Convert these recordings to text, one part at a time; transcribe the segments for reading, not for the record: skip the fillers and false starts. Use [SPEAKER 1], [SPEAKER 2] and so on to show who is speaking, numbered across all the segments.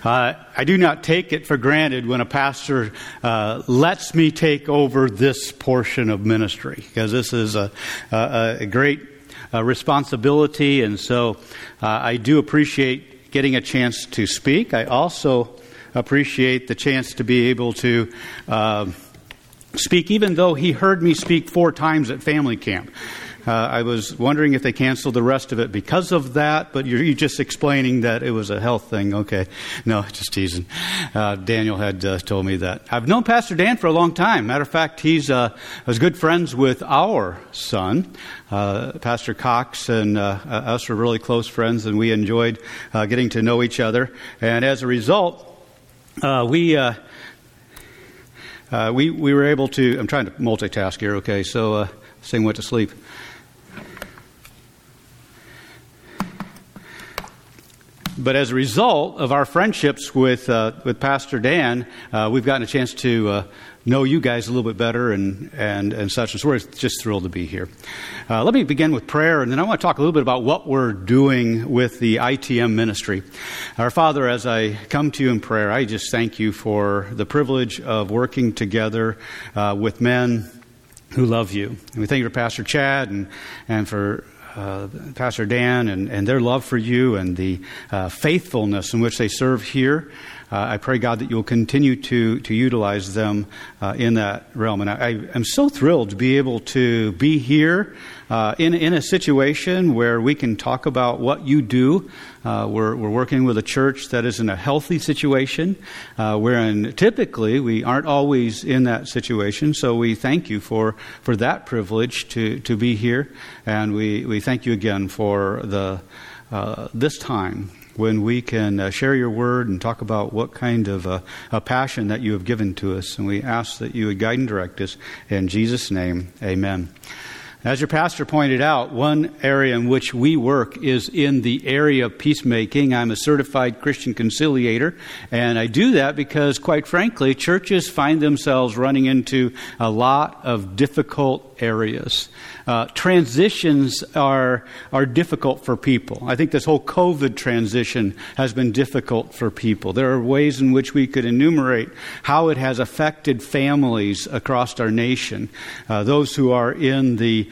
[SPEAKER 1] I do not take it for granted when a pastor lets me take over this portion of ministry, because this is a great responsibility, and so I do appreciate getting a chance to speak. I also appreciate the chance to be able to speak, even though he heard me speak 4 times at family camp. I was wondering if they canceled the rest of it because of that, but you're just explaining that it was a health thing. Okay. No, just teasing. Daniel had told me that. I've known Pastor Dan for a long time. Matter of fact, he's was good friends with our son. Pastor Cox and us were really close friends, and we enjoyed getting to know each other. And as a result, we were able to, I'm trying to multitask here, okay, so Sing went to sleep. But as a result of our friendships with Pastor Dan, we've gotten a chance to know you guys a little bit better and such. And so we're just thrilled to be here. Let me begin with prayer, and then I want to talk a little bit about what we're doing with the ITM ministry. Our Father, as I come to you in prayer, I just thank you for the privilege of working together with men who love you. And we thank you for Pastor Chad and for Pastor Dan and their love for you and the faithfulness in which they serve here. I pray, God, that you'll continue to utilize them in that realm. And I am so thrilled to be able to be here in a situation where we can talk about what you do. We're working with a church that is in a healthy situation, wherein typically we aren't always in that situation. So we thank you for that privilege to be here. And we thank you again for this time when we can share your word and talk about what kind of a passion that you have given to us. And we ask that you would guide and direct us. In Jesus' name, amen. As your pastor pointed out, one area in which we work is in the area of peacemaking. I'm a certified Christian conciliator, and I do that because, quite frankly, churches find themselves running into a lot of difficult areas. Transitions are difficult for people. I think this whole COVID transition has been difficult for people. There are ways in which we could enumerate how it has affected families across our nation. Those who are in the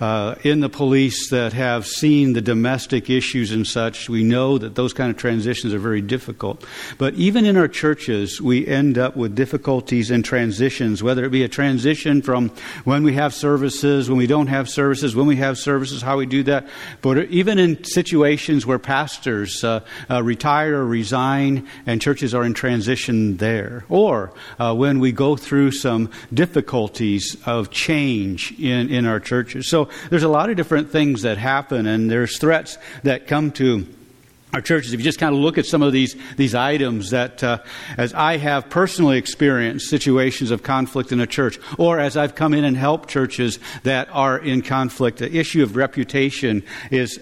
[SPEAKER 1] police that have seen the domestic issues and such, we know that those kind of transitions are very difficult. But even in our churches, we end up with difficulties in transitions, whether it be a transition from when we have services, when we don't have services, when we have services, how we do that. But even in situations where pastors retire or resign and churches are in transition there. Or when we go through some difficulties of change in our churches. So there's a lot of different things that happen, and there's threats that come to our churches. If you just kind of look at some of these items that, as I have personally experienced situations of conflict in a church, or as I've come in and helped churches that are in conflict, the issue of reputation is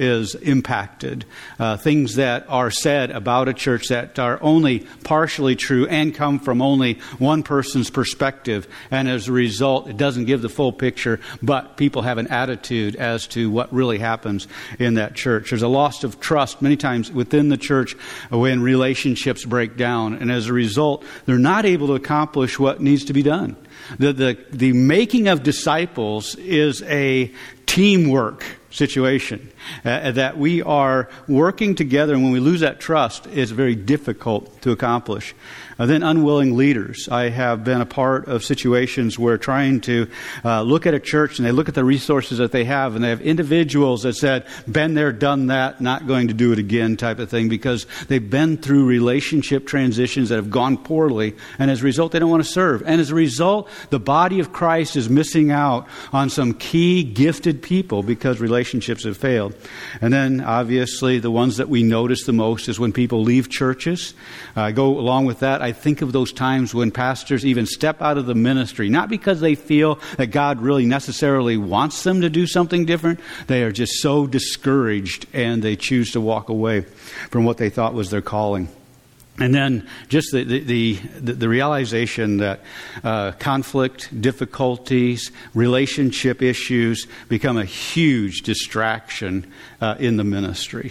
[SPEAKER 1] impacted. Things that are said about a church that are only partially true and come from only one person's perspective. And as a result, it doesn't give the full picture, but people have an attitude as to what really happens in that church. There's a loss of trust many times within the church when relationships break down. And as a result, they're not able to accomplish what needs to be done. The making of disciples is a teamwork situation, that we are working together, and when we lose that trust, it's very difficult to accomplish. Then unwilling leaders. I have been a part of situations where trying to look at a church, and they look at the resources that they have, and they have individuals that said, been there, done that, not going to do it again type of thing, because they've been through relationship transitions that have gone poorly, and as a result, they don't want to serve. And as a result, the body of Christ is missing out on some key gifted people because relationships have failed. And then, obviously, the ones that we notice the most is when people leave churches. Go along with that, I think of those times when pastors even step out of the ministry, not because they feel that God really necessarily wants them to do something different. They are just so discouraged, and they choose to walk away from what they thought was their calling. And then just the realization that conflict, difficulties, relationship issues become a huge distraction in the ministry.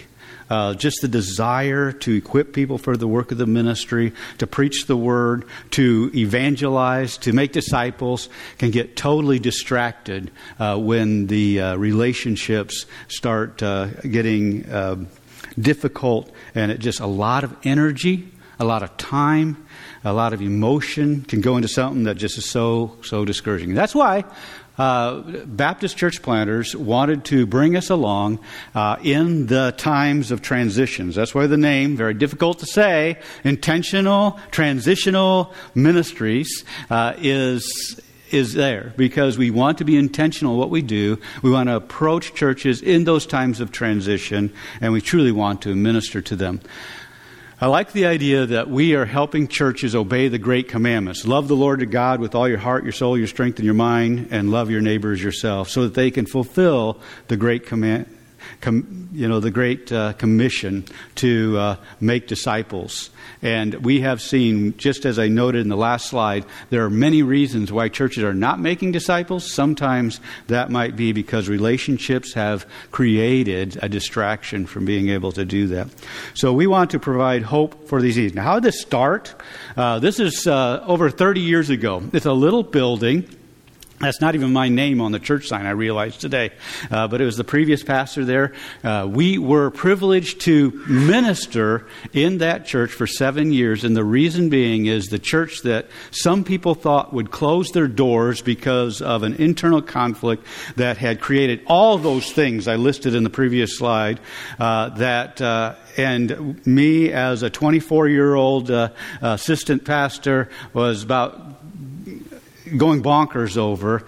[SPEAKER 1] just the desire to equip people for the work of the ministry, to preach the word, to evangelize, to make disciples, can get totally distracted when the relationships start getting difficult, and it just a lot of energy, a lot of time, a lot of emotion can go into something that just is so discouraging. That's why Baptist church planters wanted to bring us along in the times of transitions. That's why the name, very difficult to say, intentional transitional ministries is there, because we want to be intentional in what we do. We want to approach churches in those times of transition, and we truly want to minister to them. I like the idea that we are helping churches obey the great commandments. Love the Lord your God with all your heart, your soul, your strength, and your mind, and love your neighbor as yourself, so that they can fulfill the great commission to make disciples. And we have seen, just as I noted in the last slide, there are many reasons why churches are not making disciples. Sometimes that might be because relationships have created a distraction from being able to do that. So we want to provide hope for these needs. Now, how did this start? This is over 30 years ago. It's a little building. That's not even my name on the church sign, I realized today. But it was the previous pastor there. We were privileged to minister in that church for 7 years. And the reason being is the church that some people thought would close their doors because of an internal conflict that had created all those things I listed in the previous slide. And me as a 24-year-old assistant pastor was about going bonkers over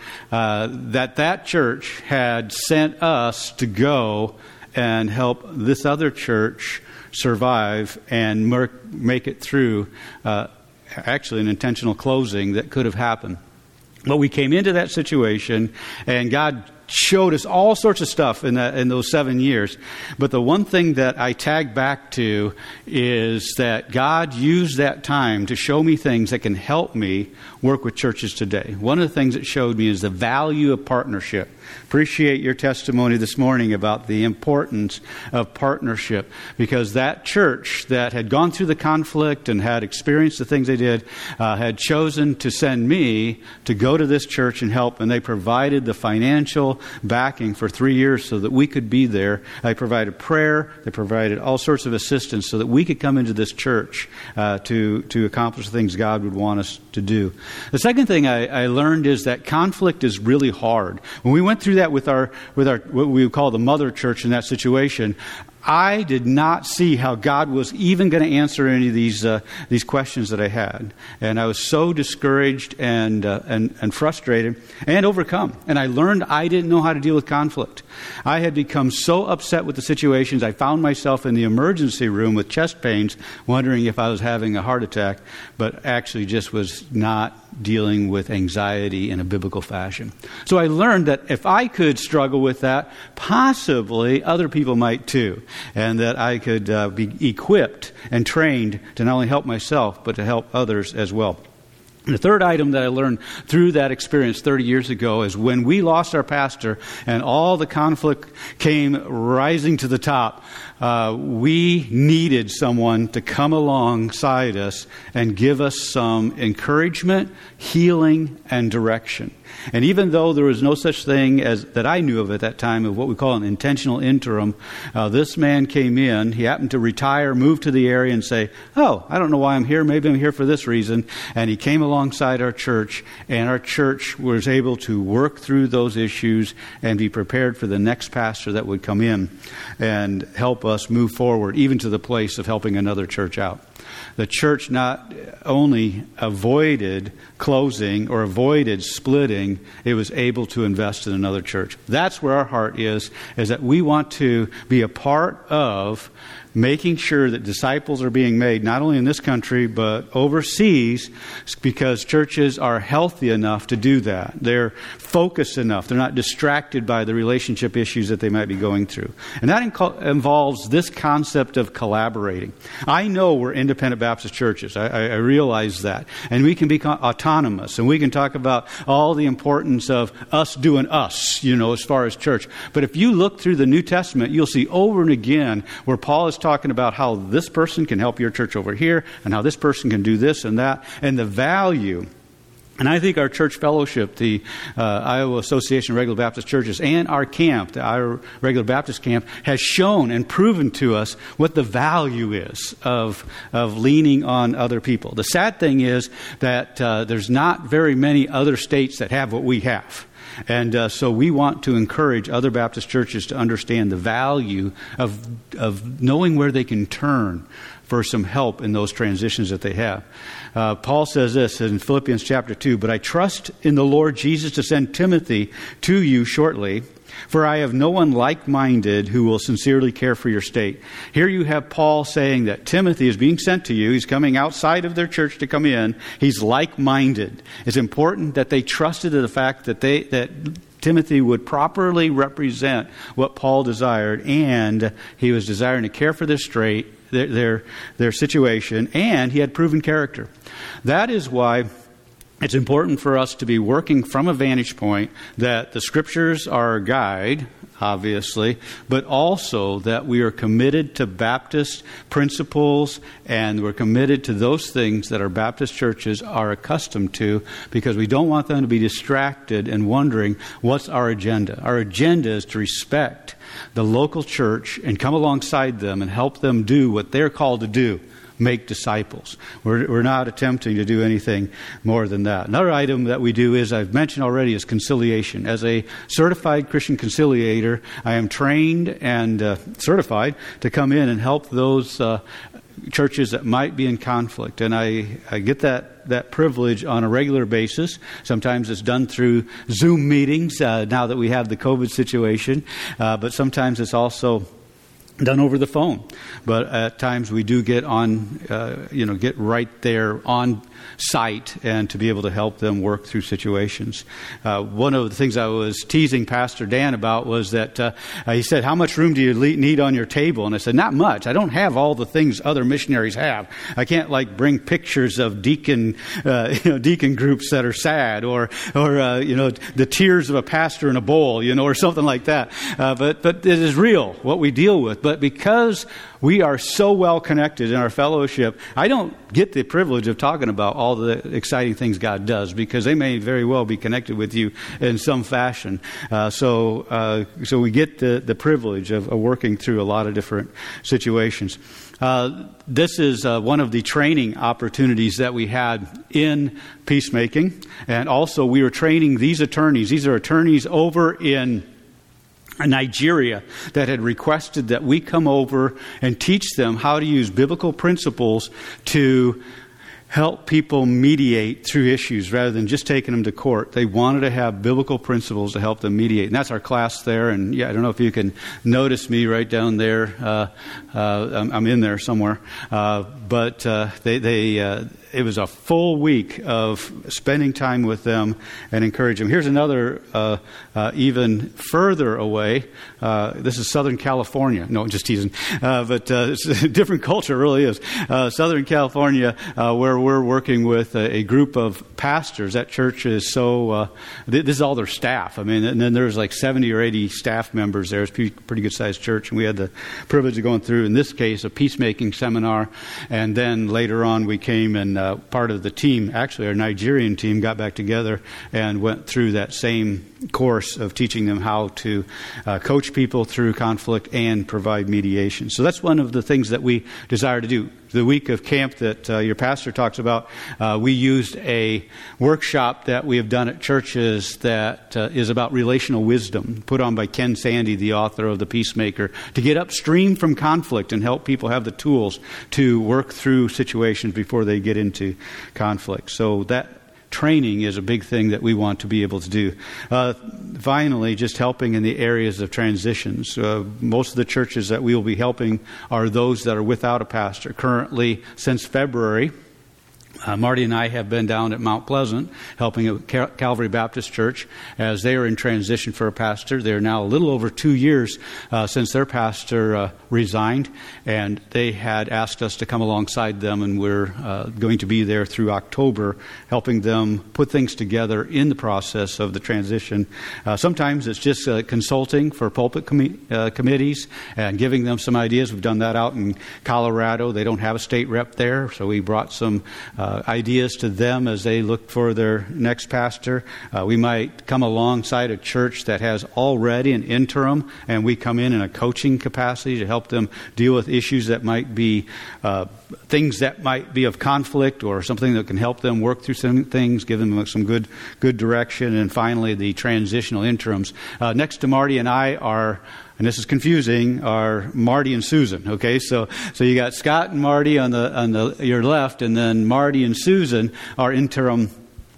[SPEAKER 1] that church had sent us to go and help this other church survive and make it through actually an intentional closing that could have happened. But we came into that situation, and God showed us all sorts of stuff in those 7 years. But the one thing that I tag back to is that God used that time to show me things that can help me work with churches today. One of the things it showed me is the value of partnership. Appreciate your testimony this morning about the importance of partnership, because that church that had gone through the conflict and had experienced the things they did had chosen to send me to go to this church and help, and they provided the financial backing for 3 years so that we could be there. They provided prayer, they provided all sorts of assistance so that we could come into this church to accomplish the things God would want us to do. The second thing I learned is that conflict is really hard. When we went through that with our what we would call the mother church in that situation, I did not see how God was even going to answer any of these questions that I had, and I was so discouraged and frustrated and overcome. And I learned I didn't know how to deal with conflict. I had become so upset with the situations. I found myself in the emergency room with chest pains, wondering if I was having a heart attack, but actually just was not dealing with anxiety in a biblical fashion. So I learned that if I could struggle with that, possibly other people might too, and that I could be equipped and trained to not only help myself, but to help others as well. And the third item that I learned through that experience 30 years ago is when we lost our pastor and all the conflict came rising to the top, we needed someone to come alongside us and give us some encouragement, healing, and direction. And even though there was no such thing as that I knew of at that time of what we call an intentional interim, this man came in. He happened to retire, move to the area, and say, "Oh, I don't know why I'm here. Maybe I'm here for this reason." And he came alongside our church, and our church was able to work through those issues and be prepared for the next pastor that would come in and help us move forward, even to the place of helping another church out. The church not only avoided closing or avoided splitting, it was able to invest in another church. That's where our heart is that we want to be a part of making sure that disciples are being made, not only in this country, but overseas, because churches are healthy enough to do that. They're focused enough. They're not distracted by the relationship issues that they might be going through. And that involves this concept of collaborating. I know we're independent Baptist churches. I realize that. And we can be autonomous, and we can talk about all the importance of us doing us, as far as church. But if you look through the New Testament, you'll see over and again where Paul is talking about how this person can help your church over here, and how this person can do this and that, and the value. And I think our church fellowship, the Iowa Association of Regular Baptist Churches, and our camp, the Iowa Regular Baptist Camp, has shown and proven to us what the value is of leaning on other people. The sad thing is that there's not very many other states that have what we have. And so we want to encourage other Baptist churches to understand the value of knowing where they can turn for some help in those transitions that they have. Paul says this in Philippians chapter 2, "But I trust in the Lord Jesus to send Timothy to you shortly, for I have no one like-minded who will sincerely care for your state." Here you have Paul saying that Timothy is being sent to you. He's coming outside of their church to come in. He's like-minded. It's important that they trusted in the fact that Timothy would properly represent what Paul desired, and he was desiring to care for their situation, and he had proven character. That is why it's important for us to be working from a vantage point that the Scriptures are our guide, obviously, but also that we are committed to Baptist principles, and we're committed to those things that our Baptist churches are accustomed to, because we don't want them to be distracted and wondering, what's our agenda? Our agenda is to respect the local church and come alongside them and help them do what they're called to do. Make disciples. We're not attempting to do anything more than that. Another item that we do is, I've mentioned already, is conciliation. As a certified Christian conciliator, I am trained and certified to come in and help those churches that might be in conflict. And I get that privilege on a regular basis. Sometimes it's done through Zoom meetings now that we have the COVID situation. But sometimes it's also done over the phone. But at times we do get on, get right there on site and to be able to help them work through situations. One of the things I was teasing Pastor Dan about was that he said, "How much room do you need on your table?" And I said, "Not much. I don't have all the things other missionaries have. I can't bring pictures of deacon groups that are sad, or the tears of a pastor in a bowl, or something like that. But it is real what we deal with. But because we are so well connected in our fellowship, I don't get the privilege of talking about all the exciting things God does, because they may very well be connected with you in some fashion. So we get the privilege of working through a lot of different situations. This is one of the training opportunities that we had in peacemaking. And also we were training these attorneys. These are attorneys over in Nigeria that had requested that we come over and teach them how to use biblical principles to help people mediate through issues rather than just taking them to court. They wanted to have biblical principles to help them mediate. And that's our class there. And I don't know if you can notice me right down there. I'm in there somewhere. But it was a full week of spending time with them and encouraging them. Here's another even further away. This is Southern California. No, I'm just teasing. But it's a different culture, it really is. Southern California, where we're working with a group of pastors. That church is so, this is all their staff. And then there's 70 or 80 staff members there. It's a pretty good-sized church. And we had the privilege of going through, in this case, a peacemaking seminar. And then later on, we came and part of the team, actually our Nigerian team, got back together and went through that same course of teaching them how to coach people through conflict and provide mediation. So that's one of the things that we desire to do. The week of camp that your pastor talks about, we used a workshop that we have done at churches that is about relational wisdom, put on by Ken Sande, the author of The Peacemaker, to get upstream from conflict and help people have the tools to work through situations before they get into conflict. So that training is a big thing that we want to be able to do. Finally, just helping in the areas of transitions. Most of the churches that we will be helping are those that are without a pastor. Currently, since February, Marty and I have been down at Mount Pleasant helping at Calvary Baptist Church as they are in transition for a pastor. They're now a little over 2 years since their pastor resigned, and they had asked us to come alongside them, and we're going to be there through October helping them put things together in the process of the transition. Sometimes it's just consulting for pulpit committees and giving them some ideas. We've done that out in Colorado. They don't have a state rep there, so we brought some ideas to them as they look for their next pastor. We might come alongside a church that has already an interim, and we come in a coaching capacity to help them deal with issues that might be things that might be of conflict, or something that can help them work through some things, give them some good direction. And finally, the transitional interims. Next to Marty and I are, and this is confusing, are Marty and Susan. Okay, so you got Scott and Marty on your left, and then Marty and Susan are interim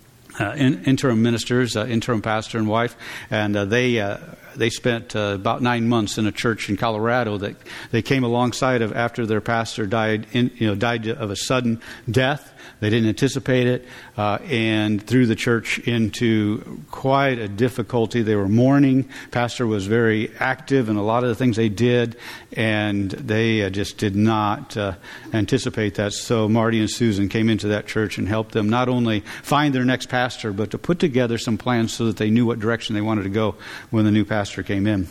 [SPEAKER 1] ministers, interim pastor and wife, and they spent about 9 months in a church in Colorado that they came alongside of after their pastor died of a sudden death. They didn't anticipate it, and threw the church into quite a difficulty. They were mourning. Pastor was very active in a lot of the things they did, and they just did not anticipate that. So Marty and Susan came into that church and helped them not only find their next pastor, but to put together some plans so that they knew what direction they wanted to go when the new pastor came in.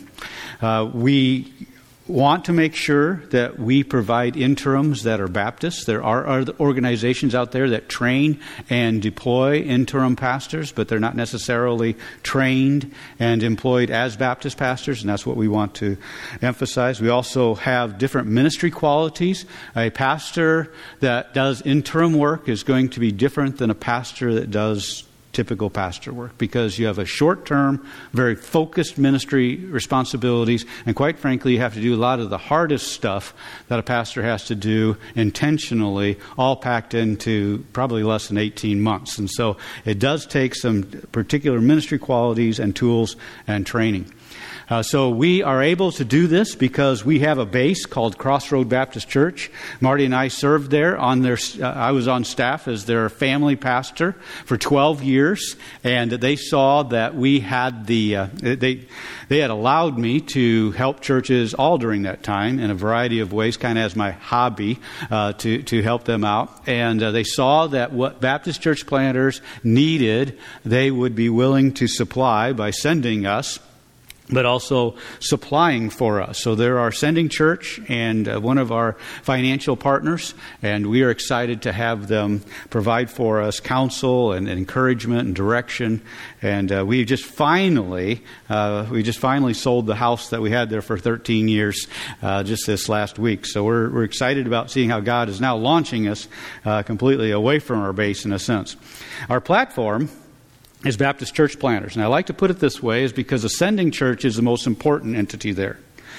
[SPEAKER 1] We want to make sure that we provide interims that are Baptists. There are other organizations out there that train and deploy interim pastors, but they're not necessarily trained and employed as Baptist pastors, and that's what we want to emphasize. We also have different ministry qualities. A pastor that does interim work is going to be different than a pastor that does typical pastor work, because you have a short-term, very focused ministry responsibilities, and quite frankly, you have to do a lot of the hardest stuff that a pastor has to do intentionally, all packed into probably less than 18 months. And so it does take some particular ministry qualities and tools and training. So we are able to do this because we have a base called Crossroad Baptist Church. Marty and I served there I was on staff as their family pastor for 12 years, and they saw that we had they had allowed me to help churches all during that time in a variety of ways, kind of as my hobby, to help them out. And they saw that what Baptist church planters needed, they would be willing to supply by sending us, but also supplying for us. So they're our sending church and one of our financial partners, and we are excited to have them provide for us counsel and encouragement and direction. And we just finally sold the house that we had there for 13 years just this last week. So we're excited about seeing how God is now launching us completely away from our base in a sense. Our platform is Baptist church planters. And I like to put it this way is because the sending church is the most important entity there.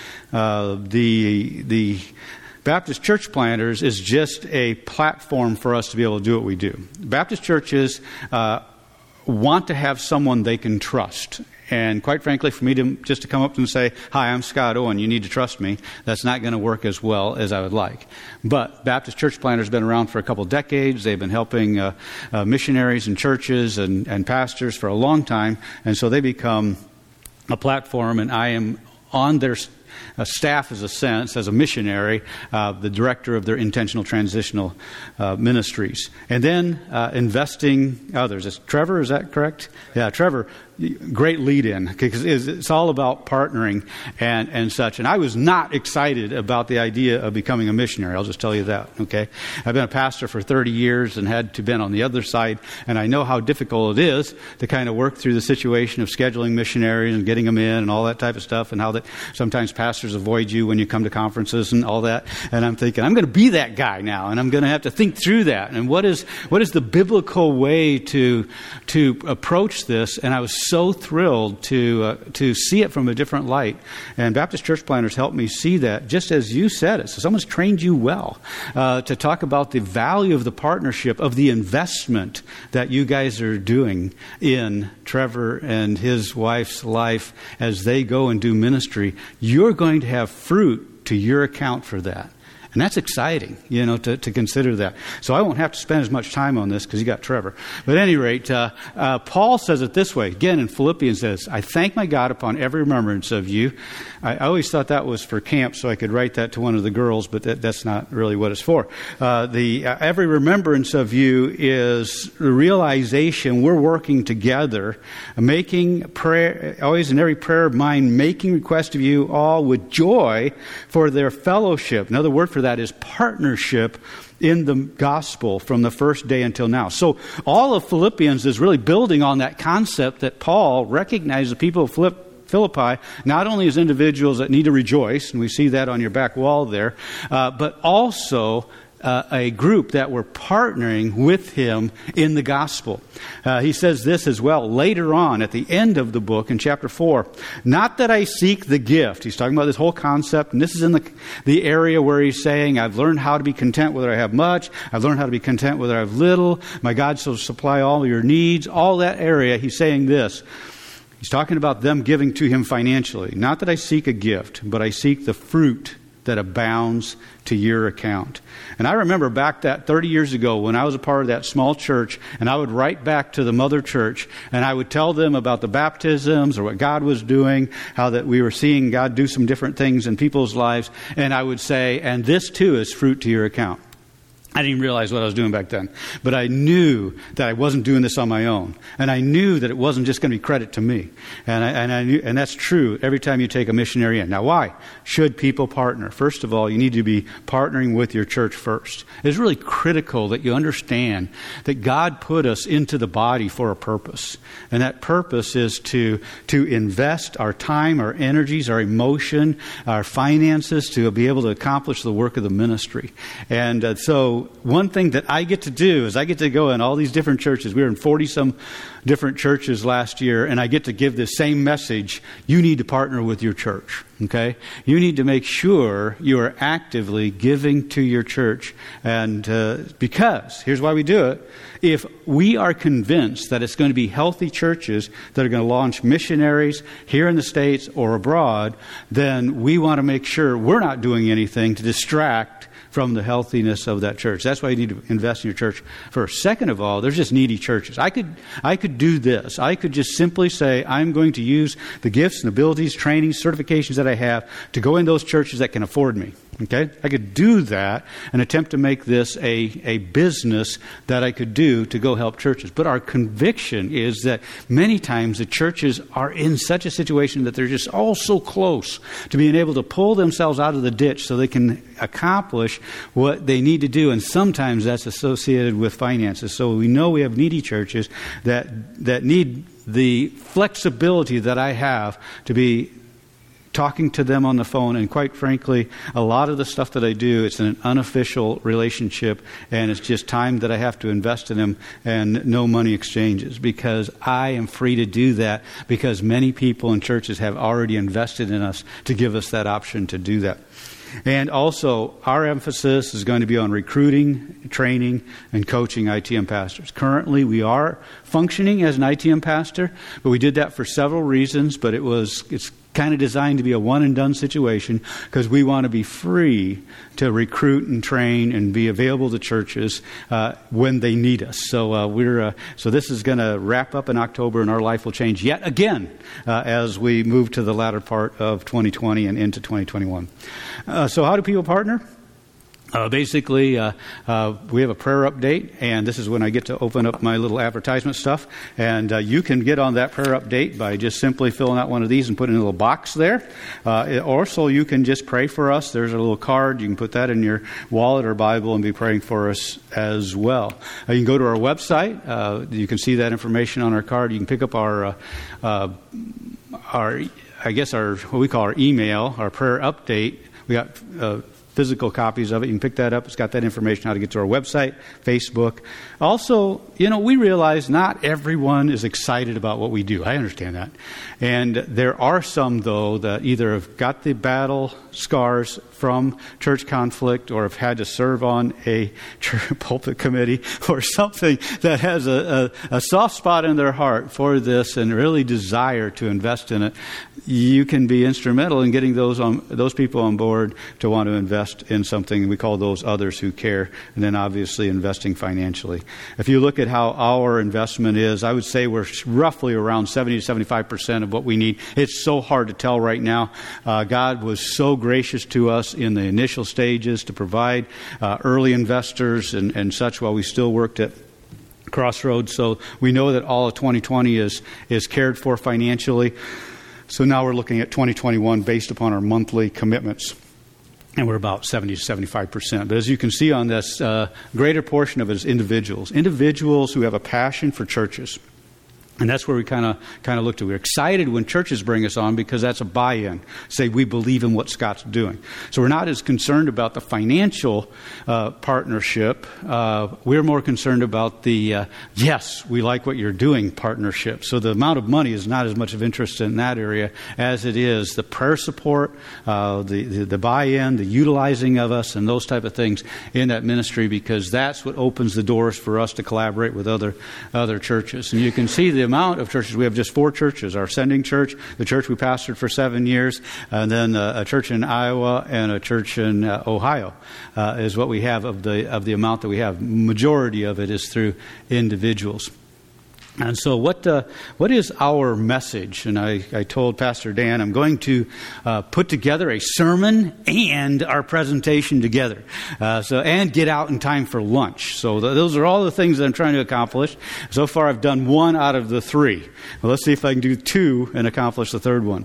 [SPEAKER 1] The Baptist church planters is just a platform for us to be able to do what we do. Baptist churches want to have someone they can trust. And quite frankly, for me to come up and say, "Hi, I'm Scott Owen, you need to trust me," that's not going to work as well as I would like. But Baptist church planters have been around for a couple decades. They've been helping missionaries and churches and pastors for a long time. And so they become a platform, and I am on their staff as a missionary, the director of their intentional transitional ministries. And then investing others. Trevor, is that correct? Yeah, Trevor. Great lead-in, because it's all about partnering and such. And I was not excited about the idea of becoming a missionary. I'll just tell you that, okay? I've been a pastor for 30 years and had to been on the other side, and I know how difficult it is to kind of work through the situation of scheduling missionaries and getting them in and all that type of stuff, and how that sometimes pastors avoid you when you come to conferences and all that. And I'm thinking, I'm going to be that guy now, and I'm going to have to think through that. And what is the biblical way to approach this? And I was so thrilled to see it from a different light. And Baptist church planners helped me see that, just as you said it. So someone's trained you well to talk about the value of the partnership, of the investment that you guys are doing in Trevor and his wife's life as they go and do ministry. You're going to have fruit to your account for that. And that's exciting, to consider that. So I won't have to spend as much time on this because you got Trevor. But at any rate, Paul says it this way. Again, in Philippians says, I thank my God upon every remembrance of you. I always thought that was for camp, so I could write that to one of the girls, but that's not really what it's for. Every remembrance of you is the realization we're working together, making prayer, always in every prayer of mine, making request of you all with joy for their fellowship. Another word for that is partnership in the gospel from the first day until now. So all of Philippians is really building on that concept that Paul recognized the people of Philippi not only as individuals that need to rejoice, and we see that on your back wall there, but also a group that were partnering with him in the gospel. He says this as well later on at the end of the book in chapter 4. Not that I seek the gift. He's talking about this whole concept, and this is in the area where he's saying, I've learned how to be content whether I have much. I've learned how to be content whether I have little. My God shall supply all your needs. All that area, he's saying this. He's talking about them giving to him financially. Not that I seek a gift, but I seek the fruit that abounds to your account. And I remember back that 30 years ago when I was a part of that small church, and I would write back to the mother church, and I would tell them about the baptisms or what God was doing, how that we were seeing God do some different things in people's lives, and I would say, and this too is fruit to your account. I didn't even realize what I was doing back then. But I knew that I wasn't doing this on my own. And I knew that it wasn't just going to be credit to me. And I knew, and that's true every time you take a missionary in. Now, why should people partner? First of all, you need to be partnering with your church first. It's really critical that you understand that God put us into the body for a purpose. And that purpose is to invest our time, our energies, our emotion, our finances to be able to accomplish the work of the ministry. And so one thing that I get to do is I get to go in all these different churches. We were in 40-some different churches last year, and I get to give this same message. You need to partner with your church, okay? You need to make sure you are actively giving to your church. And because, here's why we do it. If we are convinced that it's going to be healthy churches that are going to launch missionaries here in the States or abroad, then we want to make sure we're not doing anything to distract from the healthiness of that church. That's why you need to invest in your church first. Second of all, there's just needy churches. I could do this. I could just simply say, I'm going to use the gifts and abilities, trainings, certifications that I have to go in those churches that can afford me. Okay? I could do that and attempt to make this a business that I could do to go help churches. But our conviction is that many times the churches are in such a situation that they're just all so close to being able to pull themselves out of the ditch so they can accomplish what they need to do. And sometimes that's associated with finances. So we know we have needy churches that need the flexibility that I have to be talking to them on the phone, and quite frankly, a lot of the stuff that I do, it's an unofficial relationship, and it's just time that I have to invest in them, and no money exchanges, because I am free to do that, because many people in churches have already invested in us to give us that option to do that. And also, our emphasis is going to be on recruiting, training, and coaching ITM pastors. Currently, we are functioning as an ITM pastor, but we did that for several reasons, but it's kind of designed to be a one-and-done situation because we want to be free to recruit and train and be available to churches when they need us. So so this is going to wrap up in October, and our life will change yet again as we move to the latter part of 2020 and into 2021. So how do people partner? Basically, we have a prayer update, and this is when I get to open up my little advertisement stuff. And you can get on that prayer update by just simply filling out one of these and putting a little box there. Also, you can just pray for us. There's a little card. You can put that in your wallet or Bible and be praying for us as well. You can go to our website. You can see that information on our card. You can pick up our what we call our email, our prayer update. We got physical copies of it. You can pick that up. It's got that information, how to get to our website, Facebook. Also, we realize not everyone is excited about what we do. I understand that. And there are some, though, that either have got the battle scars from church conflict or have had to serve on a church pulpit committee or something that has a soft spot in their heart for this and really desire to invest in it. You can be instrumental in getting those people on board to want to invest in something. We call those others who care, and then obviously investing financially. If you look at how our investment is, I would say we're roughly around 70 to 75% of what we need. It's so hard to tell right now. God was so gracious to us in the initial stages to provide early investors and such while we still worked at Crossroads. So we know that all of 2020 is cared for financially. So now we're looking at 2021 based upon our monthly commitments. And we're about 70 to 75%. But as you can see on this, greater portion of it is individuals. Individuals who have a passion for churches. And that's where we kind of looked at. We're excited when churches bring us on because that's a buy-in. Say, we believe in what Scott's doing. So we're not as concerned about the financial partnership. We're more concerned about the, yes, we like what you're doing partnership. So the amount of money is not as much of interest in that area as it is the prayer support, the buy-in, the utilizing of us, and those type of things in that ministry, because that's what opens the doors for us to collaborate with other churches. And you can see the amount of churches. We have just 4 churches. Our sending church, the church we pastored for 7 years, and then a church in Iowa and a church in Ohio is what we have of the amount that we have. Majority of it is through individuals. And so what is our message? And I told Pastor Dan I'm going to put together a sermon and our presentation together. And get out in time for lunch. So those are all the things that I'm trying to accomplish. So far I've done 1 out of the 3. Well, let's see if I can do 2 and accomplish the third one.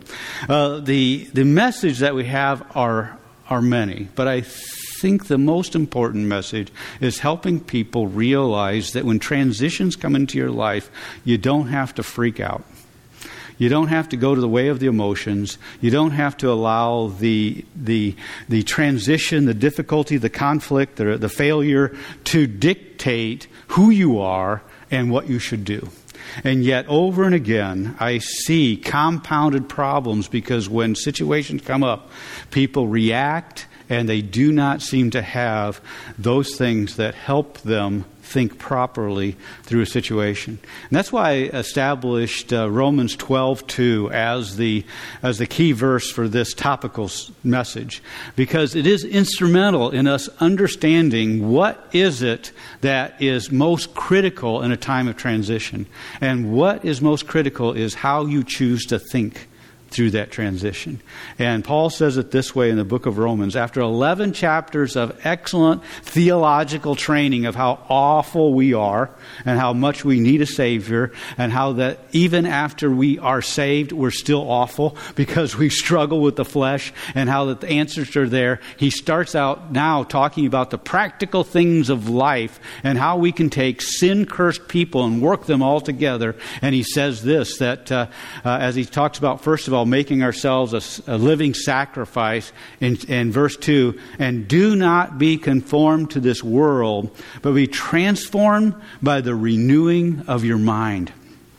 [SPEAKER 1] The message that we have are many, but I think the most important message is helping people realize that when transitions come into your life, you don't have to freak out. You don't have to go to the way of the emotions. You don't have to allow the transition, the difficulty, the conflict, the failure to dictate who you are and what you should do. And yet, over and again, I see compounded problems because when situations come up, people react and they do not seem to have those things that help them think properly through a situation. And that's why I established Romans 12:2 as the key verse for this topical message, because it is instrumental in us understanding what is it that is most critical in a time of transition. And what is most critical is how you choose to think through that transition. And Paul says it this way in the book of Romans. After 11 chapters of excellent theological training of how awful we are and how much we need a Savior, and how that even after we are saved, we're still awful because we struggle with the flesh, and how that the answers are there, he starts out now talking about the practical things of life and how we can take sin-cursed people and work them all together. And he says this, that as he talks about, first of all, making ourselves a living sacrifice in verse 2, and do not be conformed to this world, but be transformed by the renewing of your mind.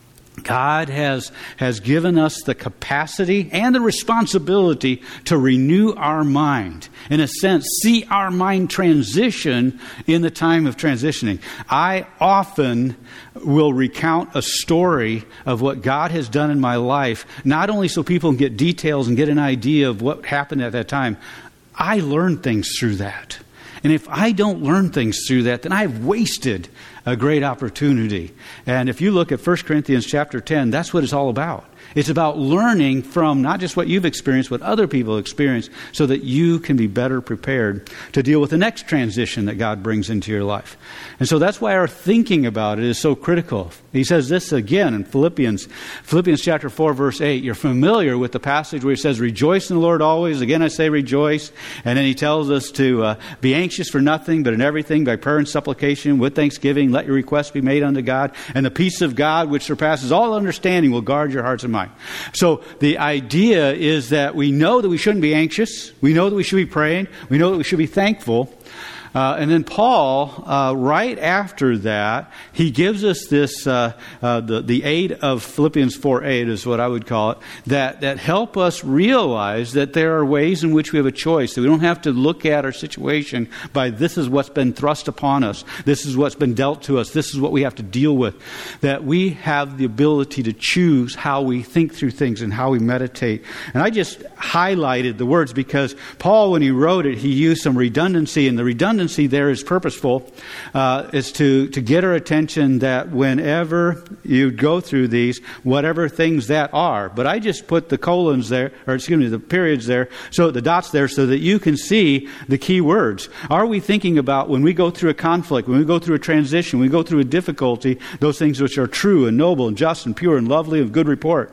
[SPEAKER 1] God has given us the capacity and the responsibility to renew our mind. In a sense, see our mind transition in the time of transitioning. I often will recount a story of what God has done in my life, not only so people can get details and get an idea of what happened at that time. I learned things through that. And if I don't learn things through that, then I've wasted a great opportunity. And if you look at 1 Corinthians chapter 10, that's what it's all about. It's about learning from not just what you've experienced, what other people experience, so that you can be better prepared to deal with the next transition that God brings into your life. And so that's why our thinking about it is so critical. He says this again in Philippians chapter 4, verse 8. You're familiar with the passage where he says, rejoice in the Lord always. Again, I say rejoice. And then he tells us to be anxious for nothing, but in everything by prayer and supplication with thanksgiving, let your requests be made unto God. And the peace of God, which surpasses all understanding, will guard your hearts and mind. So the idea is that we know that we shouldn't be anxious. We know that we should be praying. We know that we should be thankful. And then Paul, right after that, he gives us this, the aid of Philippians 4:8 is what I would call it, that help us realize that there are ways in which we have a choice, that we don't have to look at our situation by this is what's been thrust upon us, this is what's been dealt to us, this is what we have to deal with, that we have the ability to choose how we think through things and how we meditate. And I just highlighted the words because Paul, when he wrote it, he used some redundancy, and the redundancy there is purposeful, is to get our attention that whenever you go through these, whatever things that are. But I just put the colons there, the periods there, so the dots there, so that you can see the key words. Are we thinking about when we go through a conflict, when we go through a transition, when we go through a difficulty, those things which are true and noble and just and pure and lovely of good report,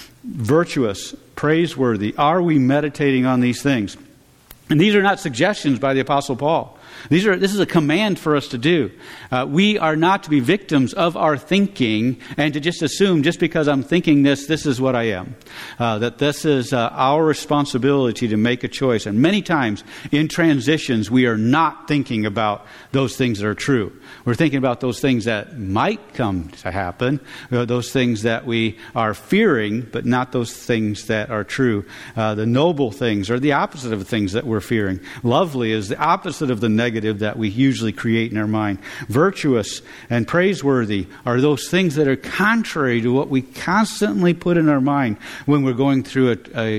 [SPEAKER 1] virtuous, praiseworthy? Are we meditating on these things? And these are not suggestions by the Apostle Paul. This is a command for us to do. We are not to be victims of our thinking and to just assume just because I'm thinking this is what I am. That this is our responsibility to make a choice. And many times in transitions, we are not thinking about those things that are true. We're thinking about those things that might come to happen, those things that we are fearing, but not those things that are true. The noble things are the opposite of the things that we're fearing. Lovely is the opposite of the negative that we usually create in our mind. Virtuous and praiseworthy are those things that are contrary to what we constantly put in our mind when we're going through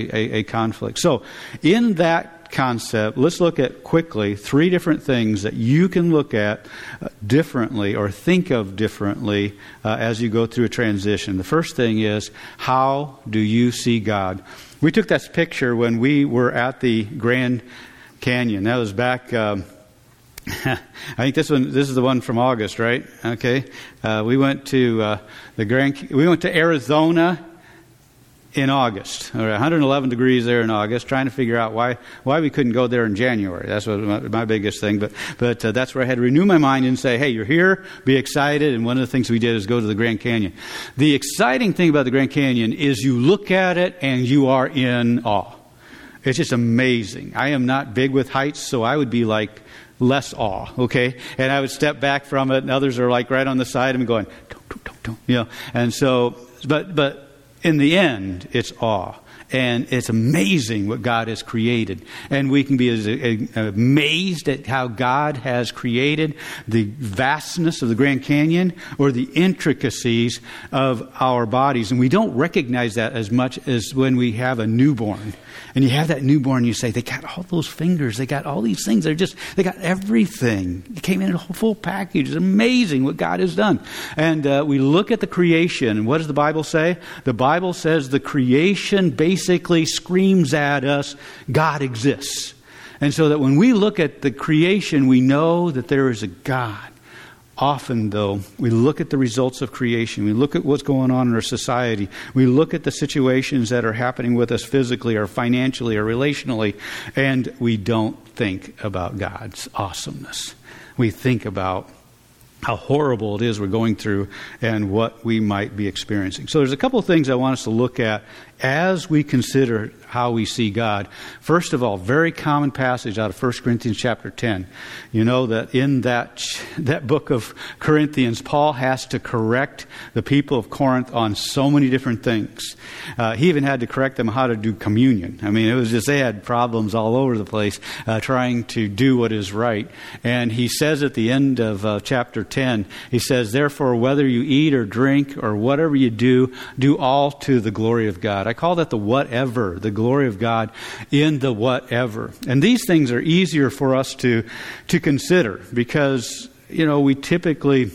[SPEAKER 1] a conflict. So in that concept, let's look at quickly 3 different things that you can look at differently or think of differently as you go through a transition. The first thing is, how do you see God? We took that picture when we were at the Grand Canyon. That was back, I think this is the one from August, right? Okay. We went to Arizona in August. 111 degrees there in August, trying to figure out why we couldn't go there in January. That's what my biggest thing. But that's where I had to renew my mind and say, hey, you're here, be excited. And one of the things we did is go to the Grand Canyon. The exciting thing about the Grand Canyon is you look at it and you are in awe. It's just amazing. I am not big with heights, so I would be like less awe, okay? And I would step back from it, and others are like right on the side of me going, don't. You know, and so, but in the end, it's awe. And it's amazing what God has created. And we can be amazed at how God has created the vastness of the Grand Canyon or the intricacies of our bodies. And we don't recognize that as much as when we have a newborn. And you have that newborn, you say, they got all those fingers, they got all these things, they got everything. It came in a full package. It's amazing what God has done. And we look at the creation, and what does the Bible say? The Bible says the creation basically screams at us, God exists. And so that when we look at the creation, we know that there is a God. Often, though, we look at the results of creation. We look at what's going on in our society. We look at the situations that are happening with us physically or financially or relationally, and we don't think about God's awesomeness. We think about how horrible it is we're going through and what we might be experiencing. So there's a couple of things I want us to look at as we consider how we see God. First of all, very common passage out of 1 Corinthians chapter 10. You know that in that book of Corinthians, Paul has to correct the people of Corinth on so many different things. He even had to correct them how to do communion. I mean, it was just, they had problems all over the place trying to do what is right. And he says at the end of chapter 10, he says, therefore, whether you eat or drink or whatever you do, do all to the glory of God. I call that the whatever, the glory of God in the whatever. And these things are easier for us to consider because, you know, we typically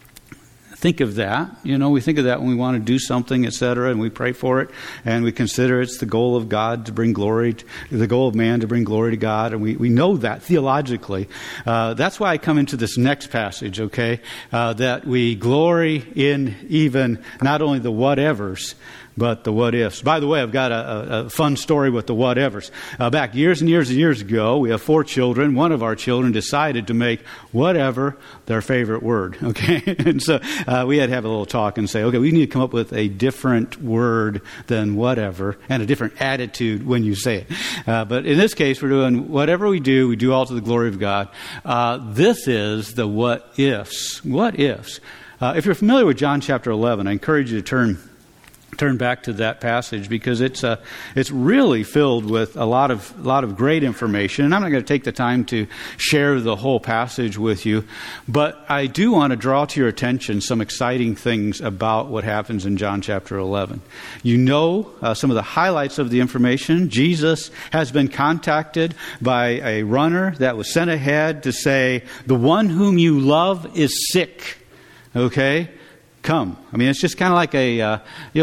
[SPEAKER 1] think of that. You know, we think of that when we want to do something, etc., and we pray for it, and we consider it's the goal of God to bring glory, the goal of man to bring glory to God, and we know that theologically. That's why I come into this next passage, okay, that we glory in even not only the whatevers, but the what ifs. By the way, I've got a fun story with the whatevers. Back years and years and years ago, we have 4 children. One of our children decided to make whatever their favorite word. Okay, and so we had to have a little talk and say, okay, we need to come up with a different word than whatever and a different attitude when you say it. But in this case, we're doing whatever we do all to the glory of God. This is the what ifs. What ifs? If you're familiar with John chapter 11, I encourage you to turn back to that passage, because it's really filled with a lot of great information. And I'm not going to take the time to share the whole passage with you, but I do want to draw to your attention some exciting things about what happens in John chapter 11. You know some of the highlights of the information. Jesus has been contacted by a runner that was sent ahead to say, the one whom you love is sick. Okay? Come. I mean, it's just kind of like a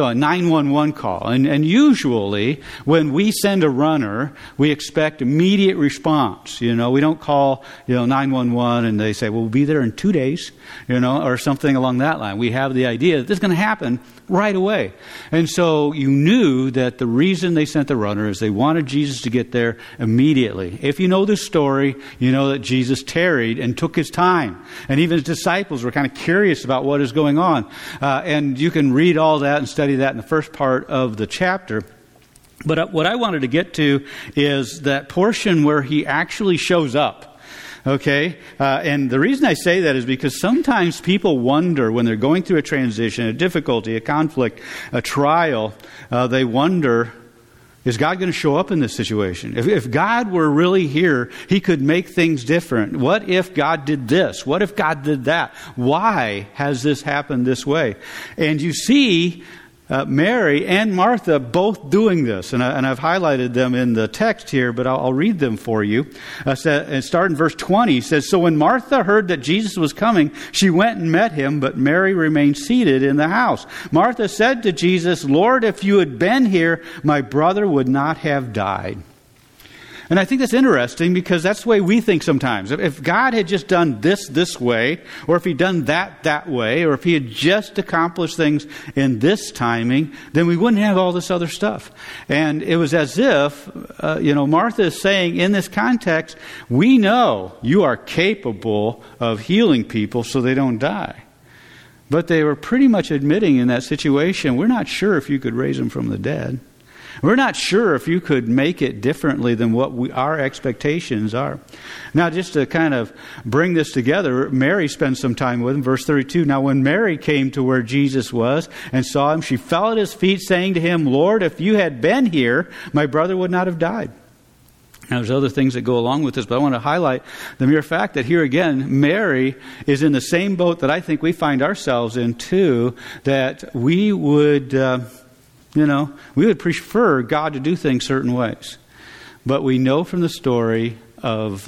[SPEAKER 1] 911 call. And usually, when we send a runner, we expect immediate response. We don't call 911 and they say, well, we'll be there in 2 days, or something along that line. We have the idea that this is going to happen right away. And so you knew that the reason they sent the runner is they wanted Jesus to get there immediately. If you know the story, you know that Jesus tarried and took his time. And even his disciples were kind of curious about what is going on. And you can read all that and study that in the first part of the chapter. But what I wanted to get to is that portion where he actually shows up. Okay? And the reason I say that is because sometimes people wonder when they're going through a transition, a difficulty, a conflict, a trial, they wonder, is God going to show up in this situation? If God were really here, he could make things different. What if God did this? What if God did that? Why has this happened this way? And you see Mary and Martha both doing this. And I've highlighted them in the text here, but I'll read them for you. And start in verse 20. It says, so when Martha heard that Jesus was coming, she went and met him, but Mary remained seated in the house. Martha said to Jesus, Lord, if you had been here, my brother would not have died. And I think that's interesting because that's the way we think sometimes. If God had just done this way, or if he'd done that way, or if he had just accomplished things in this timing, then we wouldn't have all this other stuff. And it was as if, Martha is saying in this context, we know you are capable of healing people so they don't die. But they were pretty much admitting in that situation, we're not sure if you could raise them from the dead. We're not sure if you could make it differently than what our expectations are. Now, just to kind of bring this together, Mary spends some time with him. Verse 32, now when Mary came to where Jesus was and saw him, she fell at his feet, saying to him, Lord, if you had been here, my brother would not have died. Now, there's other things that go along with this, but I want to highlight the mere fact that here again, Mary is in the same boat that I think we find ourselves in too, that we would... we would prefer God to do things certain ways. But we know from the story of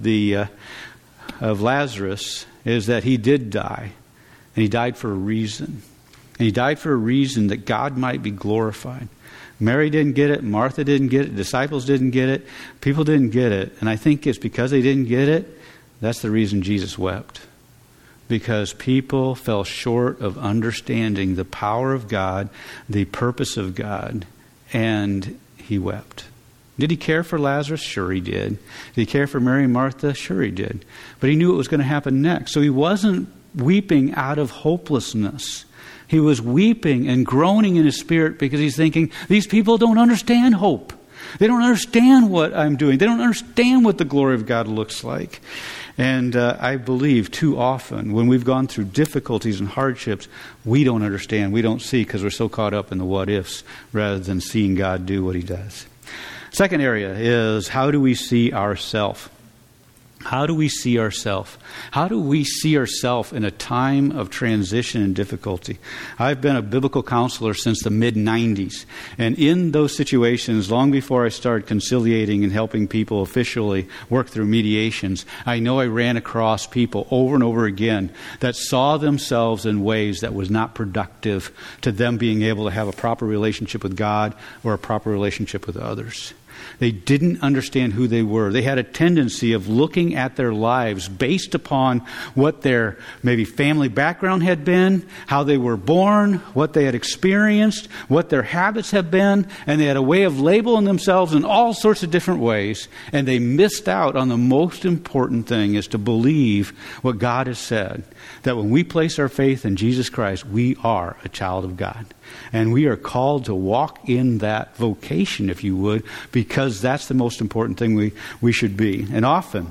[SPEAKER 1] Lazarus is that he did die. And he died for a reason. And he died for a reason that God might be glorified. Mary didn't get it. Martha didn't get it. Disciples didn't get it. People didn't get it. And I think it's because they didn't get it, that's the reason Jesus wept. Because people fell short of understanding the power of God, the purpose of God, and he wept. Did he care for Lazarus? Sure he did. Did he care for Mary and Martha? Sure he did. But he knew what was going to happen next. So he wasn't weeping out of hopelessness. He was weeping and groaning in his spirit because he's thinking, these people don't understand hope. They don't understand what I'm doing. They don't understand what the glory of God looks like. And I believe too often when we've gone through difficulties and hardships, we don't understand, we don't see because we're so caught up in the what ifs rather than seeing God do what he does. Second area is, how do we see ourselves? How do we see ourselves? How do we see ourselves in a time of transition and difficulty? I've been a biblical counselor since the mid-90s. And in those situations, long before I started conciliating and helping people officially work through mediations, I know I ran across people over and over again that saw themselves in ways that was not productive to them being able to have a proper relationship with God or a proper relationship with others. They didn't understand who they were. They had a tendency of looking at their lives based upon what their maybe family background had been, how they were born, what they had experienced, what their habits have been, and they had a way of labeling themselves in all sorts of different ways, and they missed out on the most important thing, is to believe what God has said, that when we place our faith in Jesus Christ, we are a child of God. And we are called to walk in that vocation, if you would, because that's the most important thing we should be. And often,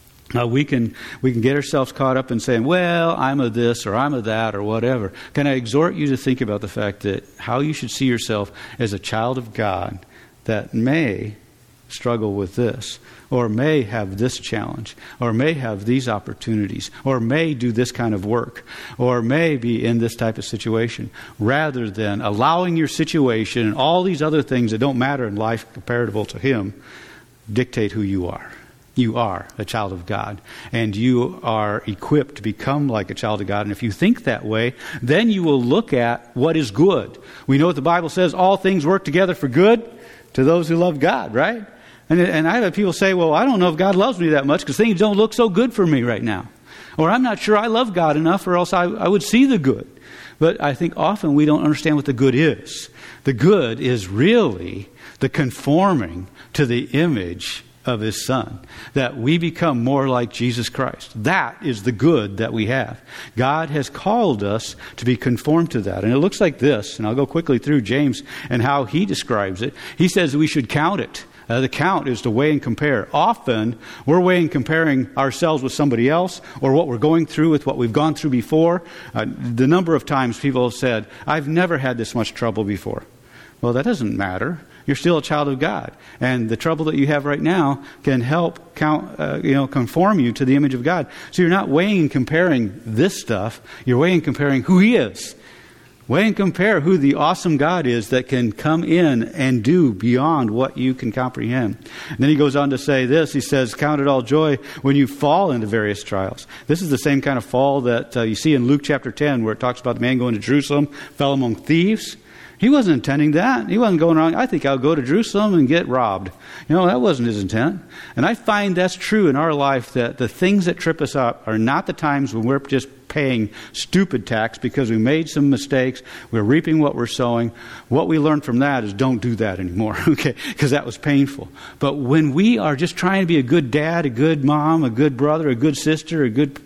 [SPEAKER 1] we can get ourselves caught up in saying, well, I'm a this or I'm a that or whatever. Can I exhort you to think about the fact that how you should see yourself as a child of God that may struggle with this, or may have this challenge, or may have these opportunities, or may do this kind of work, or may be in this type of situation, rather than allowing your situation and all these other things that don't matter in life comparable to Him dictate who you are. You are a child of God, and you are equipped to become like a child of God. And if you think that way, then you will look at what is good. We know what the Bible says, all things work together for good to those who love God, right? And I've had people say, well, I don't know if God loves me that much because things don't look so good for me right now. Or I'm not sure I love God enough or else I would see the good. But I think often we don't understand what the good is. The good is really the conforming to the image of His Son, that we become more like Jesus Christ. That is the good that we have. God has called us to be conformed to that. And it looks like this, and I'll go quickly through James and how he describes it. He says we should count it. The count is to weigh and compare. Often, we're weighing and comparing ourselves with somebody else or what we're going through with what we've gone through before. The number of times people have said, I've never had this much trouble before. Well, that doesn't matter. You're still a child of God. And the trouble that you have right now can help conform you to the image of God. So you're not weighing and comparing this stuff. You're weighing and comparing who He is. Weigh and compare who the awesome God is that can come in and do beyond what you can comprehend. And then he goes on to say this. He says, count it all joy when you fall into various trials. This is the same kind of fall that you see in Luke chapter 10, where it talks about the man going to Jerusalem, fell among thieves. He wasn't intending that. He wasn't going around, I think I'll go to Jerusalem and get robbed. That wasn't his intent. And I find that's true in our life, that the things that trip us up are not the times when we're just paying stupid tax because we made some mistakes. We're reaping what we're sowing. What we learned from that is don't do that anymore, okay? Because that was painful. But when we are just trying to be a good dad, a good mom, a good brother, a good sister, a good,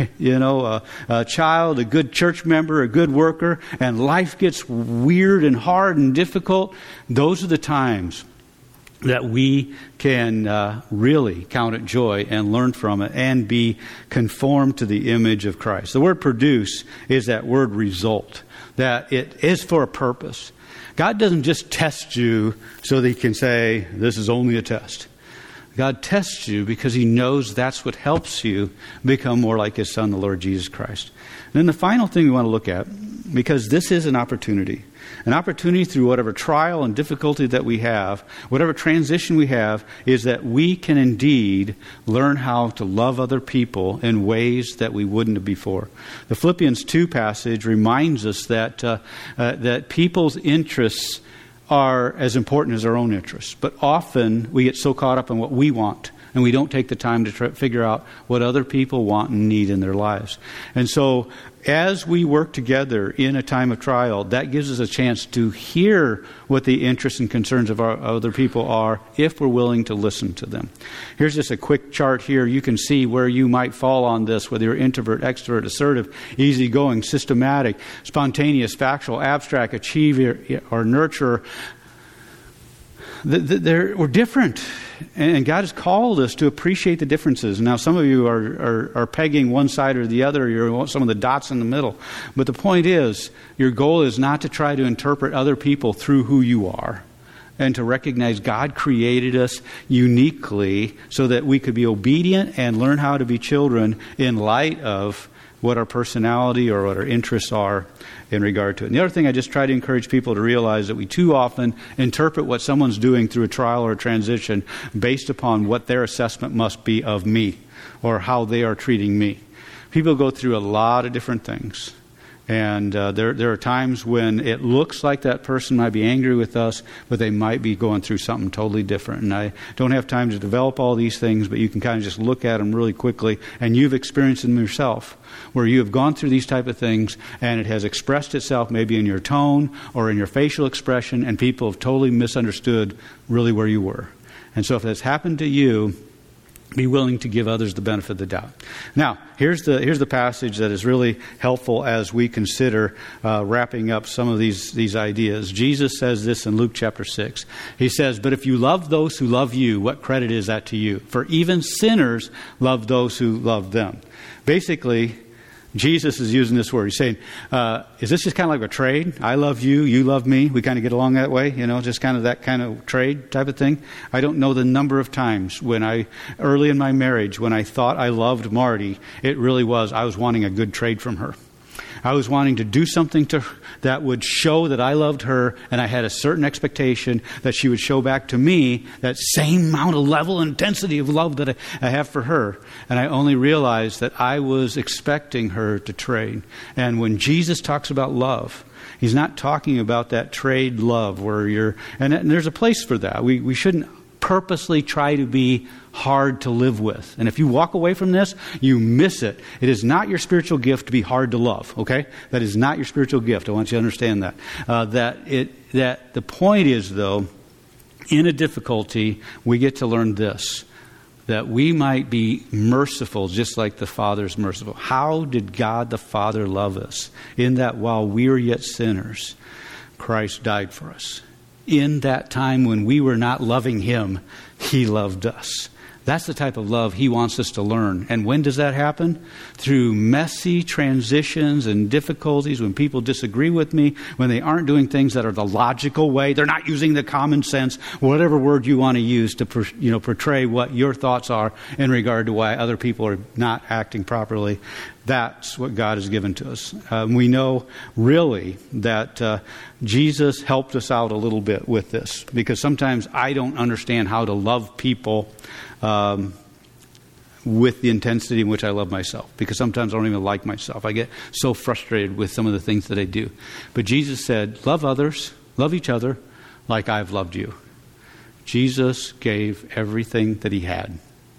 [SPEAKER 1] a child, a good church member, a good worker, and life gets weird and hard and difficult, those are the times that we can really count it joy and learn from it and be conformed to the image of Christ. The word produce is that word result, that it is for a purpose. God doesn't just test you so that He can say, this is only a test. God tests you because He knows that's what helps you become more like His Son, the Lord Jesus Christ. And then the final thing we want to look at, because this is an opportunity through whatever trial and difficulty that we have, whatever transition we have, is that we can indeed learn how to love other people in ways that we wouldn't have before. The Philippians 2 passage reminds us that people's interests are as important as our own interests. But often we get so caught up in what we want, and we don't take the time to figure out what other people want and need in their lives. And so as we work together in a time of trial, that gives us a chance to hear what the interests and concerns of our other people are if we're willing to listen to them. Here's just a quick chart here. You can see where you might fall on this, whether you're introvert, extrovert, assertive, easygoing, systematic, spontaneous, factual, abstract, achiever, or nurturer. We're different, and God has called us to appreciate the differences. Now, some of you are pegging one side or the other. You're some of the dots in the middle. But the point is, your goal is not to try to interpret other people through who you are, and to recognize God created us uniquely so that we could be obedient and learn how to be children in light of what our personality or what our interests are in regard to it. And the other thing I just try to encourage people to realize that we too often interpret what someone's doing through a trial or a transition based upon what their assessment must be of me or how they are treating me. People go through a lot of different things. And there are times when it looks like that person might be angry with us, but they might be going through something totally different. And I don't have time to develop all these things, but you can kind of just look at them really quickly. And you've experienced them yourself, where you have gone through these type of things, and it has expressed itself maybe in your tone or in your facial expression, and people have totally misunderstood really where you were. And so if that's happened to you, be willing to give others the benefit of the doubt. Now, here's the passage that is really helpful as we consider wrapping up some of these ideas. Jesus says this in Luke chapter 6. He says, "But if you love those who love you, what credit is that to you? For even sinners love those who love them." Basically, Jesus is using this word. He's saying, is this just kind of like a trade? I love you, you love me. We kind of get along that way, just kind of that kind of trade type of thing. I don't know the number of times early in my marriage, when I thought I loved Marty, it really was, I was wanting a good trade from her. I was wanting to do something that would show that I loved her, and I had a certain expectation that she would show back to me that same amount of level and intensity of love that I have for her. And I only realized that I was expecting her to trade. And when Jesus talks about love, He's not talking about that trade love where and there's a place for that. We shouldn't purposely try to be hard to live with. And if you walk away from this, you miss it. It is not your spiritual gift to be hard to love, okay? That is not your spiritual gift. I want you to understand that. That the point is, though, in a difficulty, we get to learn this, that we might be merciful just like the Father is merciful. How did God the Father love us? In that while we were yet sinners, Christ died for us. In that time when we were not loving Him, He loved us. That's the type of love He wants us to learn. And when does that happen? Through messy transitions and difficulties, when people disagree with me, when they aren't doing things that are the logical way, they're not using the common sense, whatever word you want to use to portray what your thoughts are in regard to why other people are not acting properly. That's what God has given to us. We know really that Jesus helped us out a little bit with this, because sometimes I don't understand how to love people with the intensity in which I love myself, because sometimes I don't even like myself. I get so frustrated with some of the things that I do. But Jesus said, love others, love each other like I've loved you. Jesus gave everything that He had.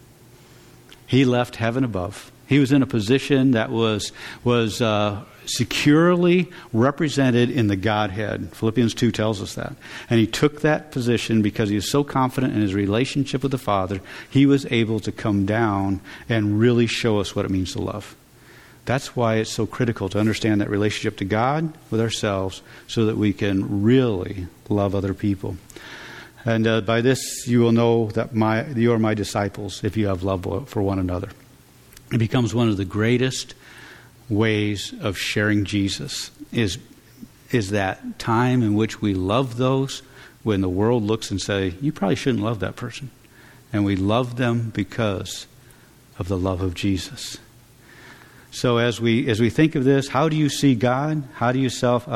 [SPEAKER 1] He left heaven above. He was in a position that was securely represented in the Godhead. Philippians 2 tells us that. And He took that position because He was so confident in His relationship with the Father. He was able to come down and really show us what it means to love. That's why it's so critical to understand that relationship to God with ourselves, so that we can really love other people. And by this you will know that you are my disciples, if you have love for one another. It becomes one of the greatest ways of sharing Jesus is that time in which we love those when the world looks and say, you probably shouldn't love that person. And we love them because of the love of Jesus. So as we think of this, how do you see God? How do you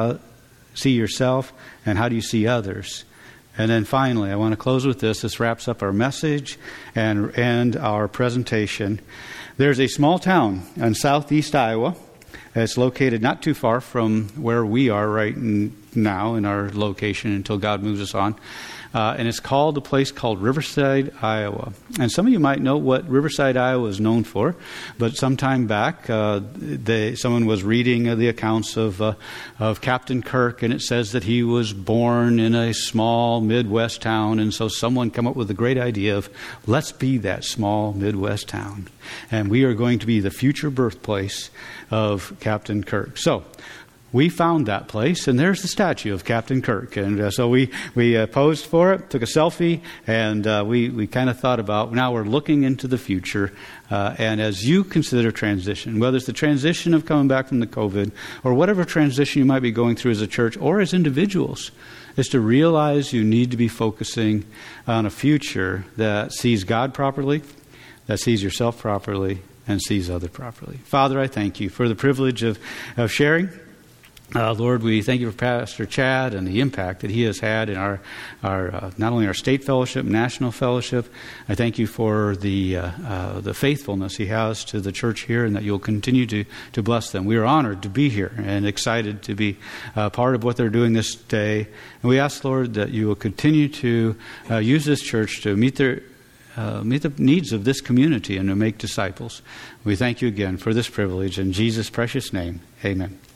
[SPEAKER 1] see yourself? And how do you see others? And then finally, I want to close with this. This wraps up our message and our presentation. There's a small town in southeast Iowa. It's located not too far from where we are right now in our location until God moves us on. And it's called a place called Riverside, Iowa. And some of you might know what Riverside, Iowa is known for. But some time back, someone was reading the accounts of Captain Kirk, and it says that he was born in a small Midwest town. And so someone came up with the great idea of, let's be that small Midwest town. And we are going to be the future birthplace of Captain Kirk. So we found that place, and there's the statue of Captain Kirk. And so we posed for it, took a selfie, and we kind of thought about, now we're looking into the future. And as you consider transition, whether it's the transition of coming back from the COVID, or whatever transition you might be going through as a church or as individuals, is to realize you need to be focusing on a future that sees God properly, that sees yourself properly, and sees others properly. Father, I thank you for the privilege of sharing. Lord, we thank you for Pastor Chad and the impact that he has had in our not only our state fellowship, national fellowship. I thank you for the faithfulness he has to the church here, and that you'll continue to bless them. We are honored to be here and excited to be part of what they're doing this day. And we ask, Lord, that you will continue to use this church to meet the needs of this community and to make disciples. We thank you again for this privilege. In Jesus' precious name, amen.